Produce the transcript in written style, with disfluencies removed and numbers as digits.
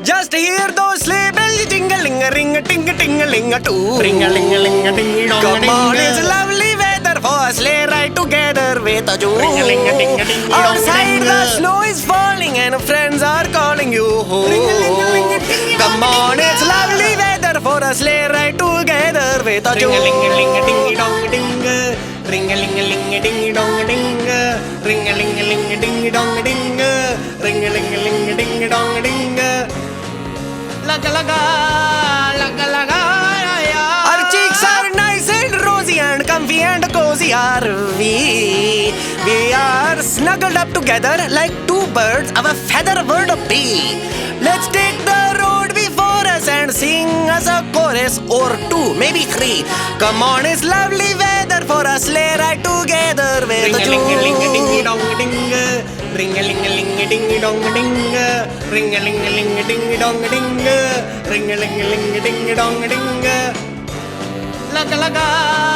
Just hear those sleigh bells jingling, a ring, a ting, a ting, a ling, a too. Ring a ling a ling a ding dong. Come on, it's lovely weather for a sleigh ride together with a Jew. Ring a ling a ding a ding dong. Outside the snow is falling and friends are calling you. Come on, it's lovely weather for a sleigh ride together with a Jew. Ring a ling a ling a ding dong ding. Ring a ling a ling a ding dong ding. Ring a ling a ling a ding dong ding. Ring a ling a ling a ding dong ding. Laga laga laga laga. Our cheeks are nice and rosy and comfy and cozy are we. We are snuggled up together like two birds of a feather would be. Let's take the road before us and sing us a chorus or two, maybe three. Come on, it's lovely weather for a sleigh ride together with Ring a a ling a ling a ding Jew. dong ding. Ring a ling a ling a ding dong ding. Ring a ling a ling a ding dong ding. Ring a ling a ling a ding dong ding. Laga laga